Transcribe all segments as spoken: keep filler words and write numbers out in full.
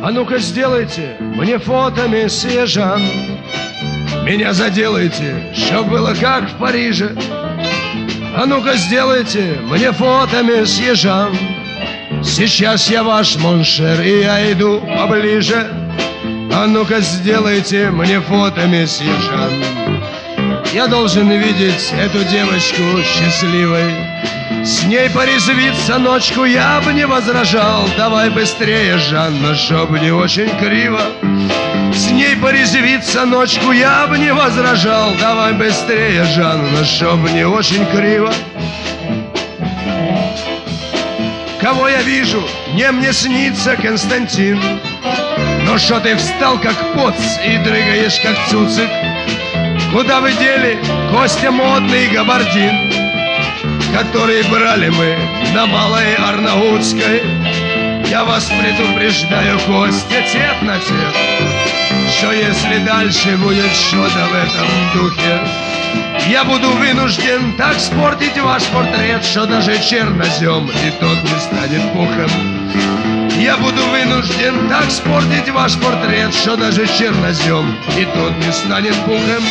А ну-ка сделайте мне фото, месье Жан. Меня заделайте, чтоб было как в Париже. А ну-ка сделайте мне фото, месье Жан. Сейчас я ваш моншер, и я иду поближе. А ну-ка сделайте мне фото, месье Жан. Я должен видеть эту девочку счастливой. С ней порезвиться ночку я бы не возражал. Давай быстрее, Жанна, чтоб не очень криво. С ней порезвиться ночку я бы не возражал. Давай быстрее, Жанна, чтоб не очень криво. Кого я вижу? Не мне снится Константин. Но шо ты встал как поц и дрыгаешь как цуцик? Куда вы дели Костя модный габардин, который брали мы на Малой Арнаутской? Я вас предупреждаю, Костя, тет на тет, что если дальше будет что-то в этом духе, я буду вынужден так спортить ваш портрет, что даже чернозем и тот не станет пухом. Я буду вынужден так спортить ваш портрет, что даже чернозем и тот не станет пухом.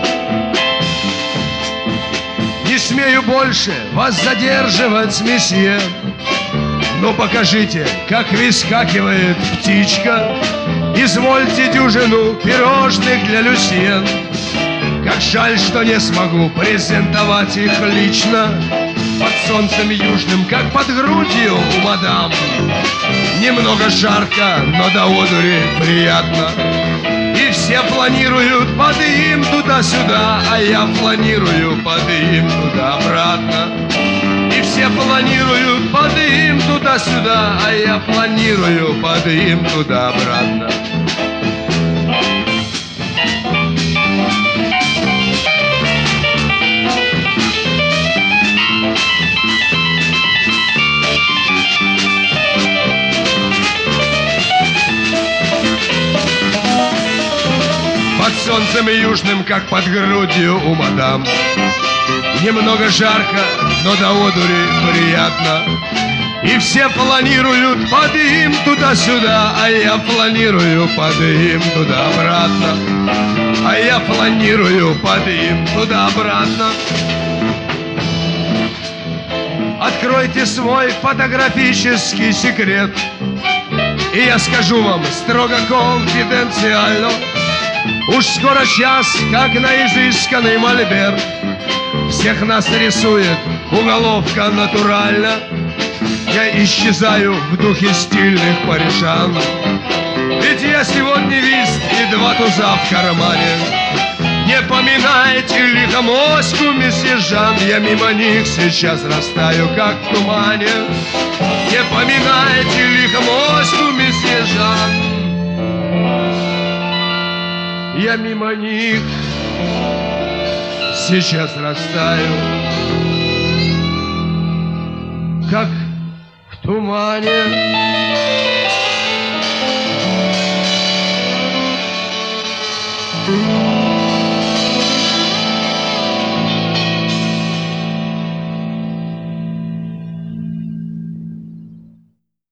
Не смею больше вас задерживать, месье. Ну покажите, как выскакивает птичка. Извольте дюжину пирожных для люсьен. Как жаль, что не смогу презентовать их лично под солнцем южным, как под грудью у мадам. Немного жарко, но до одури приятно. И все планируют под им туда-сюда, а я планирую под им туда-обратно. И все планируют под им туда-сюда, а я планирую под им туда-обратно. Под солнцем южным, как под грудью у мадам. Немного жарко, но до одури приятно. И все планируют под им туда-сюда, а я планирую под им туда-обратно. А я планирую под им туда-обратно. Откройте свой фотографический секрет, и я скажу вам строго конфиденциально. Уж скоро час, как на изысканный мольберт, всех нас рисует уголовка натурально. Я исчезаю в духе стильных парижан, ведь я сегодня вист и два туза в кармане. Не поминайте лихомоську, месье Жан, я мимо них сейчас растаю, как в тумане. Не поминайте лихомоську, месье Жан, я мимо них сейчас растаю, как в тумане.